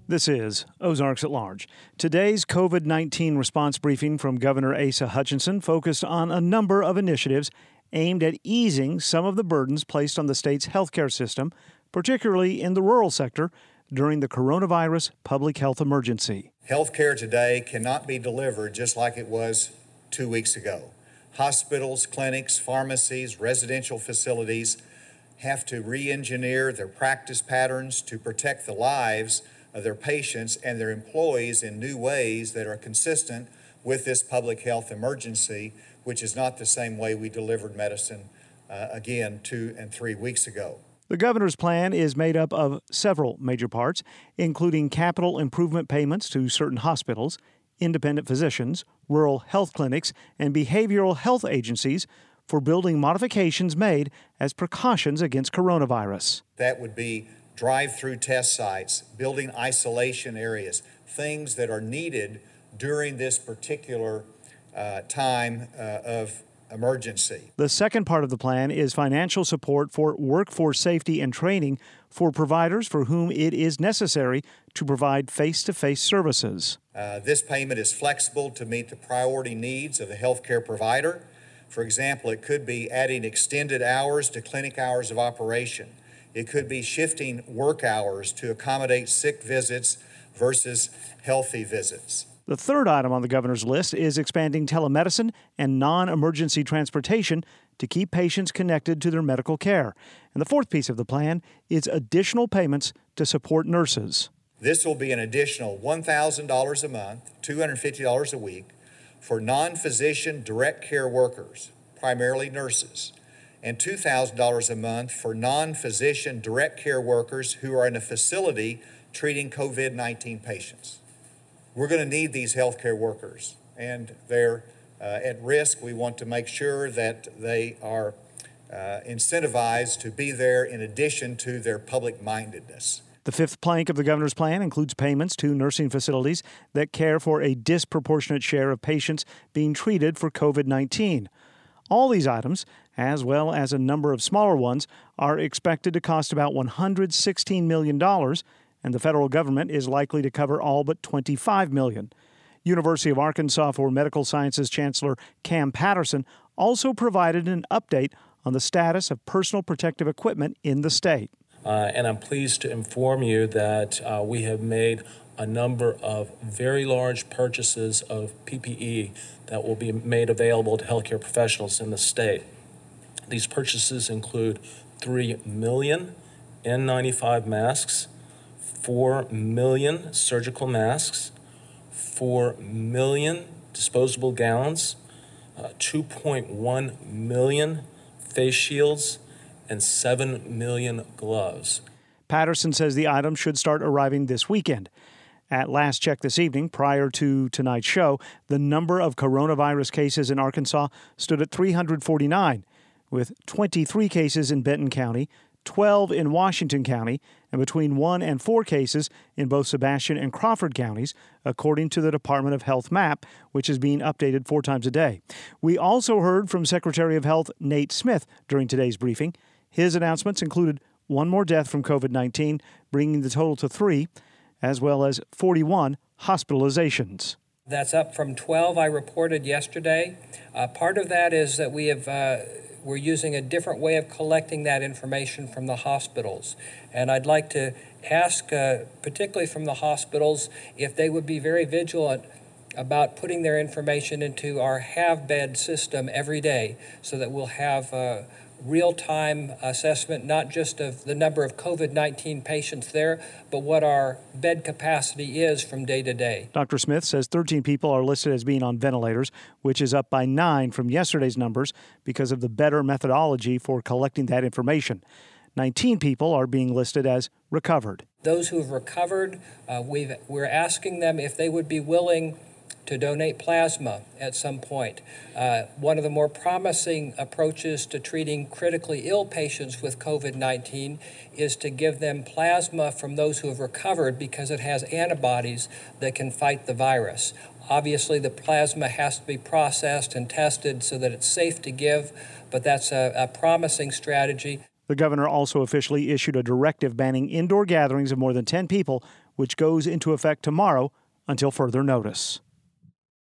This is Ozarks at Large. Today's COVID-19 response briefing from Governor Asa Hutchinson focused on a number of initiatives aimed at easing some of the burdens placed on the state's healthcare system, particularly in the rural sector, during the coronavirus public health emergency. Healthcare today cannot be delivered just like it was 2 weeks ago. Hospitals, clinics, pharmacies, residential facilities have to re-engineer their practice patterns to protect the lives of their patients and their employees in new ways that are consistent with this public health emergency, which is not the same way we delivered medicine again 2 and 3 weeks ago. The governor's plan is made up of several major parts, including capital improvement payments to certain hospitals, independent physicians, rural health clinics, and behavioral health agencies for building modifications made as precautions against coronavirus. That would be drive-through test sites, building isolation areas, things that are needed during this particular time of emergency. The second part of the plan is financial support for workforce safety and training for providers for whom it is necessary to provide face-to-face services. This payment is flexible to meet the priority needs of the healthcare provider. For example, it could be adding extended hours to clinic hours of operation. It could be shifting work hours to accommodate sick visits versus healthy visits. The third item on the governor's list is expanding telemedicine and non-emergency transportation to keep patients connected to their medical care. And the fourth piece of the plan is additional payments to support nurses. This will be an additional $1,000 a month, $250 a week, for non-physician direct care workers, primarily nurses, and $2,000 a month for non-physician direct care workers who are in a facility treating COVID-19 patients. We're going to need these healthcare workers, and they're at risk. We want to make sure that they are incentivized to be there in addition to their public-mindedness. The fifth plank of the governor's plan includes payments to nursing facilities that care for a disproportionate share of patients being treated for COVID-19. All these items, as well as a number of smaller ones, are expected to cost about $116 million, and the federal government is likely to cover all but $25 million. University of Arkansas for Medical Sciences Chancellor Cam Patterson also provided an update on the status of personal protective equipment in the state. And I'm pleased to inform you that we have made a number of very large purchases of PPE that will be made available to healthcare professionals in the state. These purchases include 3 million N95 masks, 4 million surgical masks, 4 million disposable gowns, 2.1 million face shields, and 7 million gloves. Patterson says the items should start arriving this weekend. At last check this evening, prior to tonight's show, the number of coronavirus cases in Arkansas stood at 349, with 23 cases in Benton County, 12 in Washington County, and between 1 and 4 cases in both Sebastian and Crawford counties, according to the Department of Health map, which is being updated 4 times a day. We also heard from Secretary of Health Nate Smith during today's briefing. His announcements included 1 more death from COVID-19, bringing the total to 3, as well as 41 hospitalizations. That's up from 12 I reported yesterday. Part of that is that we're using a different way of collecting that information from the hospitals. And I'd like to ask, particularly from the hospitals, if they would be very vigilant about putting their information into our have-bed system every day so that we'll have real-time assessment, not just of the number of COVID-19 patients there, but what our bed capacity is from day to day. Dr. Smith says 13 people are listed as being on ventilators, which is up by 9 from yesterday's numbers because of the better methodology for collecting that information. 19 people are being listed as recovered. Those who have recovered, we're asking them if they would be willing to donate plasma at some point. One of the more promising approaches to treating critically ill patients with COVID-19 is to give them plasma from those who have recovered because it has antibodies that can fight the virus. Obviously, the plasma has to be processed and tested so that it's safe to give, but that's a promising strategy. The governor also officially issued a directive banning indoor gatherings of more than 10 people which goes into effect tomorrow until further notice.